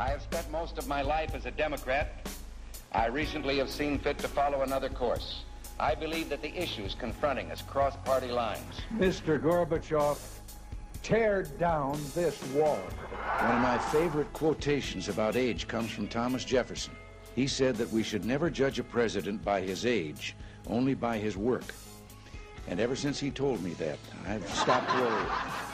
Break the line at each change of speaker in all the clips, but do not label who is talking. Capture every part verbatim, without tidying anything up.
I have spent most of my life as a Democrat. I recently have seen fit to follow another course. I believe that the issues confronting us cross party lines.
Mister Gorbachev, tear down this wall.
One of my favorite quotations about age comes from Thomas Jefferson. He said that we should never judge a president by his age, only by his work. And ever since he told me that, I've stopped worrying.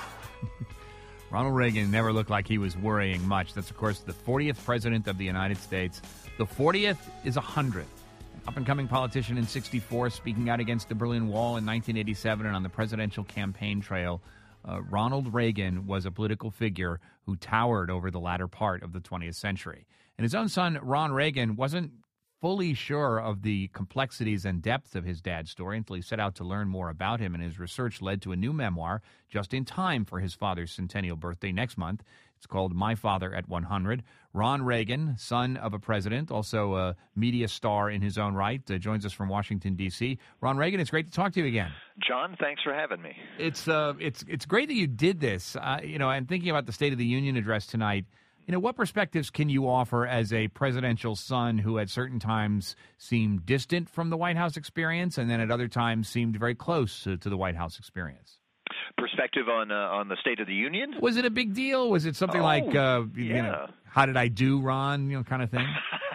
Ronald Reagan never looked like he was worrying much. That's, of course, the fortieth president of the United States. The fortieth is one hundred. An up-and-coming politician in sixty-four, speaking out against the Berlin Wall in nineteen eighty-seven and on the presidential campaign trail. Uh, Ronald Reagan was a political figure who towered over the latter part of the twentieth century. And his own son, Ron Reagan, wasn't fully sure of the complexities and depth of his dad's story until he set out to learn more about him, and his research led to a new memoir just in time for his father's centennial birthday next month. It's called My Father at one hundred. Ron Reagan, son of a president, also a media star in his own right, uh, joins us from Washington, D C Ron Reagan, it's great to talk to you again.
John, thanks for having me.
It's uh, it's it's great that you did this. Uh, you know, and thinking about the State of the Union address tonight, you know, what perspectives can you offer as a presidential son who at certain times seemed distant from the White House experience and then at other times seemed very close to, to the White House experience?
Perspective on uh, on the State of the Union?
Was it a big deal? Was it something
oh,
like, uh,
yeah.
you know, how did I do, Ron, you know, kind of thing?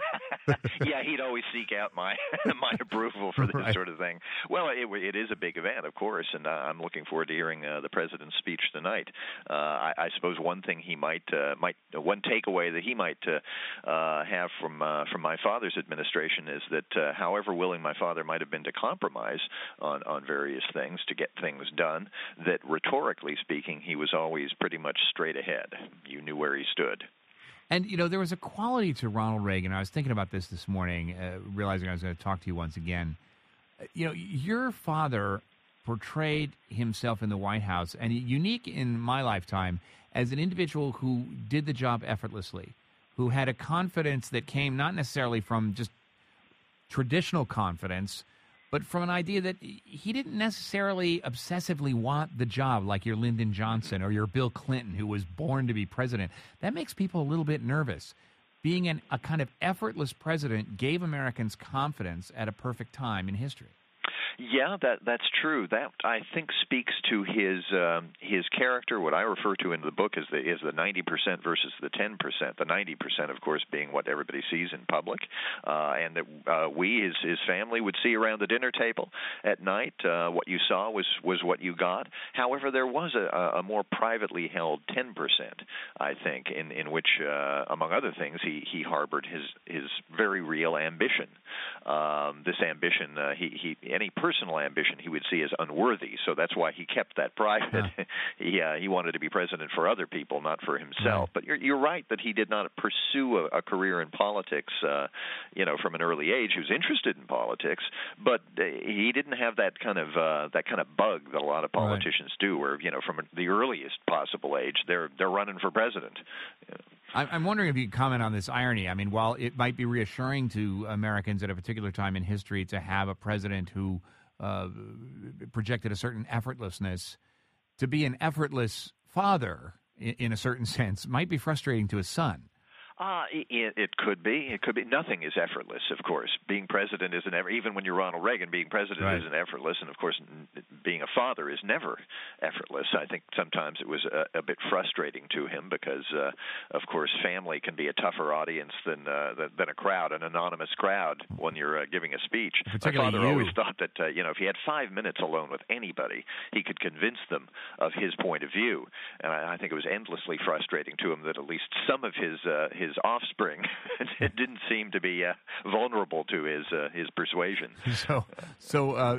Yeah, he'd always seek out my my approval for this
right.
sort of thing. Well, it, it is a big event, of course, and uh, I'm looking forward to hearing uh, the president's speech tonight. Uh, I, I suppose one thing he might uh, might one takeaway that he might uh, uh, have from uh, from my father's administration is that, uh, however willing my father might have been to compromise on on various things to get things done, that rhetorically speaking, he was always pretty much straight ahead. You knew where he stood.
And, you know, there was a quality to Ronald Reagan. I was thinking about this this morning, uh, realizing I was going to talk to you once again. Uh, you know, your father portrayed himself in the White House, and unique in my lifetime, as an individual who did the job effortlessly, who had a confidence that came not necessarily from just traditional confidence, but from an idea that he didn't necessarily obsessively want the job like your Lyndon Johnson or your Bill Clinton, who was born to be president. That makes people a little bit nervous. Being an, a kind of effortless president gave Americans confidence at a perfect time in history.
Yeah, that that's true. That I think speaks to his um, his character. What I refer to in the book is the is the ninety percent versus the ten percent. The ninety percent, of course, being what everybody sees in public, uh, and that uh, we, his his family, would see around the dinner table at night. Uh, what you saw was was what you got. However, there was a, a more privately held ten percent, I think, in in which, uh, among other things, he he harbored his his very real ambition. Um, this ambition, uh, he he any personal ambition he would see as unworthy, so that's why he kept that private. Yeah. he uh, he wanted to be president for other people, not for himself. Right. But you're you're right that he did not pursue a, a career in politics, uh, you know, from an early age. He was interested in politics, but uh, he didn't have that kind of uh, that kind of bug that a lot of politicians right. do, where, you know, from the earliest possible age, they're they're running for president. You know.
I'm wondering if you could comment on this irony. I mean, while it might be reassuring to Americans at a particular time in history to have a president who uh, projected a certain effortlessness, to be an effortless father, in, in a certain sense, might be frustrating to his son.
Uh, it, it could be. It could be. Nothing is effortless, of course. Being president isn't ever, even when you're Ronald Reagan, being president right. isn't effortless. And, of course, being a father is never effortless. I think sometimes it was a, a bit frustrating to him because, uh, of course, family can be a tougher audience than uh, than, than a crowd, an anonymous crowd, when you're uh, giving a speech. My father
you.
always thought that, uh, you know, if he had five minutes alone with anybody, he could convince them of his point of view. And I, I think it was endlessly frustrating to him that at least some of his uh, his his offspring it didn't seem to be uh, vulnerable to his uh, his persuasion.
So, so uh,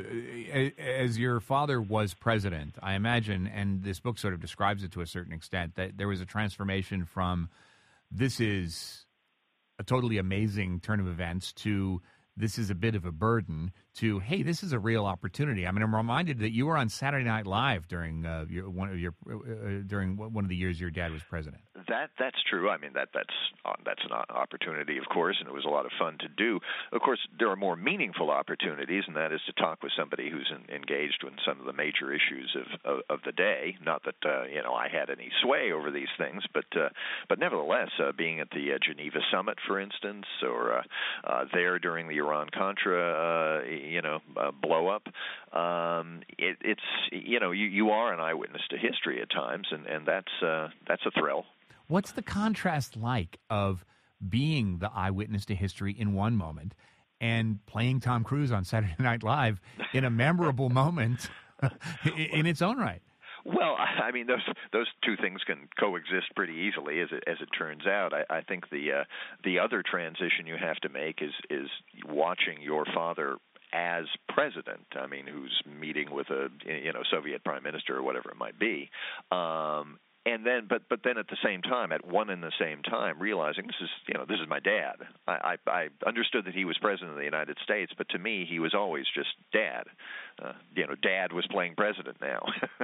as your father was president, I imagine, and this book sort of describes it to a certain extent, that there was a transformation from this is a totally amazing turn of events to this is a bit of a burden to, hey, this is a real opportunity. I mean, I'm reminded that you were on Saturday Night Live during uh, your, one of your uh, during one of the years your dad was president.
That that's true. I mean, that that's uh, that's an opportunity, of course, and it was a lot of fun to do. Of course, there are more meaningful opportunities, and that is to talk with somebody who's in, engaged in some of the major issues of of, of the day. Not that uh, you know I had any sway over these things, but uh, but nevertheless, uh, being at the uh, Geneva summit, for instance, or uh, uh, there during the Iran-Contra, uh, you know, uh, blow up, um, it, it's you know you, you are an eyewitness to history at times, and and that's uh, that's a thrill.
What's the contrast like of being the eyewitness to history in one moment and playing Tom Cruise on Saturday Night Live in a memorable moment in its own right?
Well, I mean, those those two things can coexist pretty easily, as it as it turns out. I, I think the uh, the other transition you have to make is is watching your father as president. I mean, who's meeting with a you know Soviet prime minister or whatever it might be. Um, And then, but but then at the same time, at one and the same time, realizing this is you know this is my dad. I I, I understood that he was president of the United States, but to me, he was always just dad. Uh, you know, dad was playing president now.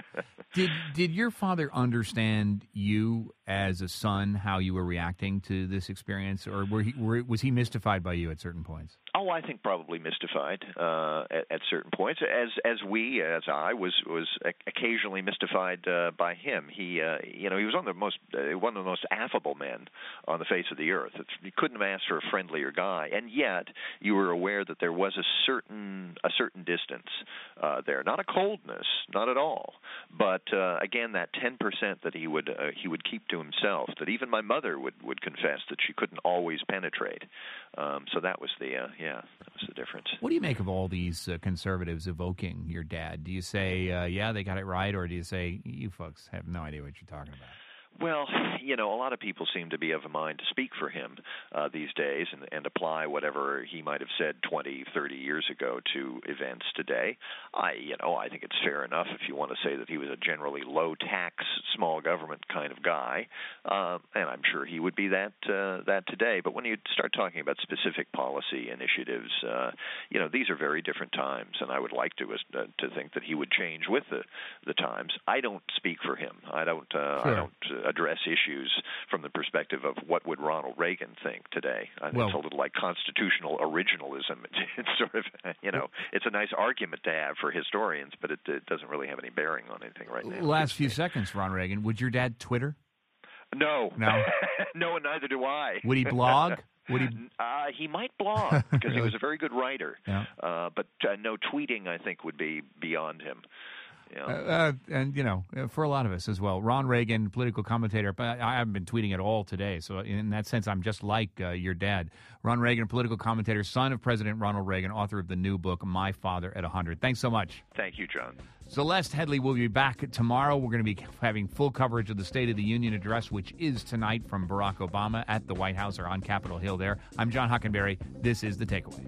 did did your father understand you as a son, how you were reacting to this experience, or were he were, was he mystified by you at certain points?
Oh, I think probably mystified uh, at, at certain points, as as we, as I was was occasionally mystified uh, by him. He, uh, you know, he was one of the most uh, one of the most affable men on the face of the earth. It's, you couldn't have asked for a friendlier guy, and yet you were aware that there was a certain a certain distance uh, there, not a coldness, not at all, but uh, again that ten percent that he would uh, he would keep to himself. That even my mother would, would confess that she couldn't always penetrate. Um, so that was the uh, yeah, that was the difference.
What do you make of all these uh, conservatives evoking your dad? Do you say, uh, yeah, they got it right, or do you say, you folks have no idea what you're talking about?
Well, you know, a lot of people seem to be of a mind to speak for him uh, these days and, and apply whatever he might have said twenty, thirty years ago to events today. I, you know, I think it's fair enough if you want to say that he was a generally low-tax, small government kind of guy, uh, and I'm sure he would be that uh, that today. But when you start talking about specific policy initiatives, uh, you know, these are very different times, and I would like to uh, to think that he would change with the the times. I don't speak for him. I don't. Uh,
sure.
I don't. Uh, address issues from the perspective of what would Ronald Reagan think today. I think
well,
it's a little like constitutional originalism. It's sort of, you know, it's a nice argument to have for historians, but it, it doesn't really have any bearing on anything right now.
Last few seconds, Ron Reagan. Would your dad Twitter?
No.
No?
No, and neither do I.
Would he blog? Would he?
Uh, he might blog because really? He was a very good writer.
Yeah.
Uh, but uh, no tweeting, I think, would be beyond him. Yeah.
Uh, and, you know, for a lot of us as well. Ron Reagan, political commentator, but I haven't been tweeting at all today. So in that sense, I'm just like uh, your dad. Ron Reagan, political commentator, son of President Ronald Reagan, author of the new book, My Father at one hundred. Thanks so much.
Thank you, John.
Celeste Headley will be back tomorrow. We're going to be having full coverage of the State of the Union address, which is tonight from Barack Obama at the White House or on Capitol Hill there. I'm John Hockenberry. This is The Takeaway.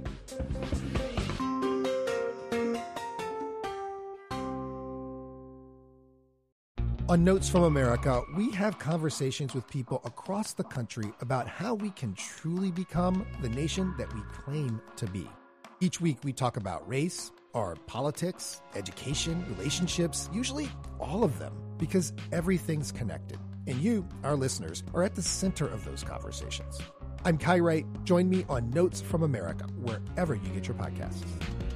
On Notes from America, we have conversations with people across the country about how we can truly become the nation that we claim to be. Each week, we talk about race, our politics, education, relationships, usually all of them, because everything's connected. And you, our listeners, are at the center of those conversations. I'm Kai Wright. Join me on Notes from America, wherever you get your podcasts.